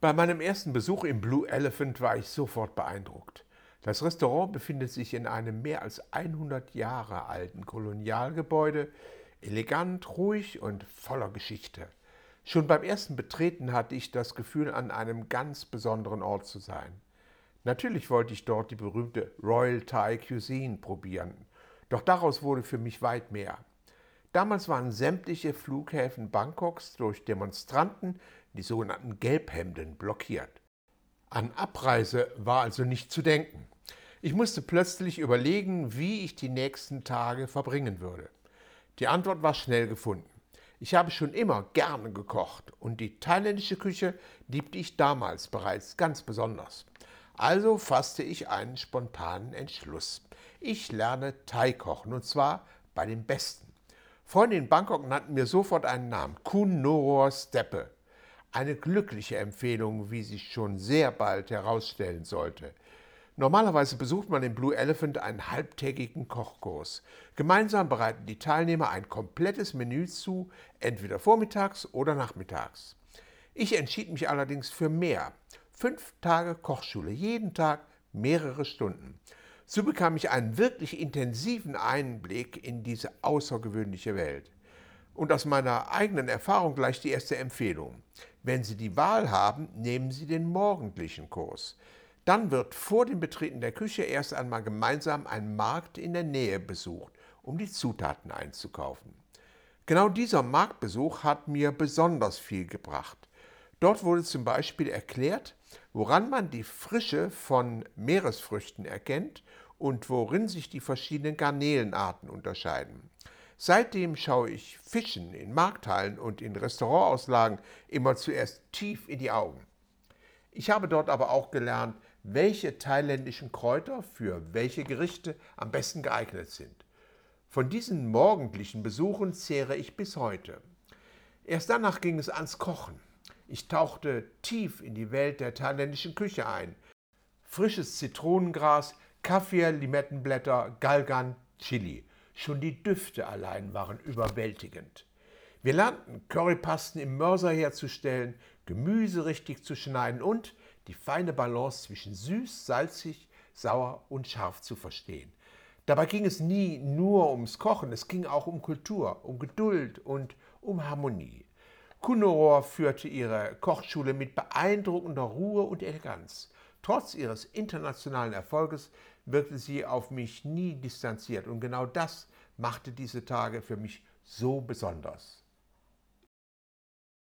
Bei meinem ersten Besuch im Blue Elephant war ich sofort beeindruckt. Das Restaurant befindet sich in einem mehr als 100 Jahre alten Kolonialgebäude, elegant, ruhig und voller Geschichte. Schon beim ersten Betreten hatte ich das Gefühl, an einem ganz besonderen Ort zu sein. Natürlich wollte ich dort die berühmte Royal Thai Cuisine probieren, doch daraus wurde für mich weit mehr. Damals waren sämtliche Flughäfen Bangkoks durch Demonstranten, die sogenannten Gelbhemden, blockiert. An Abreise war also nicht zu denken. Ich musste plötzlich überlegen, wie ich die nächsten Tage verbringen würde. Die Antwort war schnell gefunden. Ich habe schon immer gerne gekocht und die thailändische Küche liebte ich damals bereits ganz besonders. Also fasste ich einen spontanen Entschluss. Ich lerne Thai kochen und zwar bei den Besten. Freunde in Bangkok nannten mir sofort einen Namen, Kun Noror Steppe. Eine glückliche Empfehlung, wie sich schon sehr bald herausstellen sollte. Normalerweise besucht man im Blue Elephant einen halbtägigen Kochkurs. Gemeinsam bereiten die Teilnehmer ein komplettes Menü zu, entweder vormittags oder nachmittags. Ich entschied mich allerdings für mehr. 5 Tage Kochschule, jeden Tag mehrere Stunden. So bekam ich einen wirklich intensiven Einblick in diese außergewöhnliche Welt. Und aus meiner eigenen Erfahrung gleich die erste Empfehlung. Wenn Sie die Wahl haben, nehmen Sie den morgendlichen Kurs. Dann wird vor dem Betreten der Küche erst einmal gemeinsam ein Markt in der Nähe besucht, um die Zutaten einzukaufen. Genau dieser Marktbesuch hat mir besonders viel gebracht. Dort wurde zum Beispiel erklärt, woran man die Frische von Meeresfrüchten erkennt und worin sich die verschiedenen Garnelenarten unterscheiden. Seitdem schaue ich Fischen in Markthallen und in Restaurantauslagen immer zuerst tief in die Augen. Ich habe dort aber auch gelernt, welche thailändischen Kräuter für welche Gerichte am besten geeignet sind. Von diesen morgendlichen Besuchen zehre ich bis heute. Erst danach ging es ans Kochen. Ich tauchte tief in die Welt der thailändischen Küche ein. Frisches Zitronengras, Kaffir, Limettenblätter, Galgan, Chili. Schon die Düfte allein waren überwältigend. Wir lernten, Currypasten im Mörser herzustellen, Gemüse richtig zu schneiden und die feine Balance zwischen süß, salzig, sauer und scharf zu verstehen. Dabei ging es nie nur ums Kochen, es ging auch um Kultur, um Geduld und um Harmonie. Kunnoror führte ihre Kochschule mit beeindruckender Ruhe und Eleganz. Trotz ihres internationalen Erfolges wirkte sie auf mich nie distanziert und genau das machte diese Tage für mich so besonders.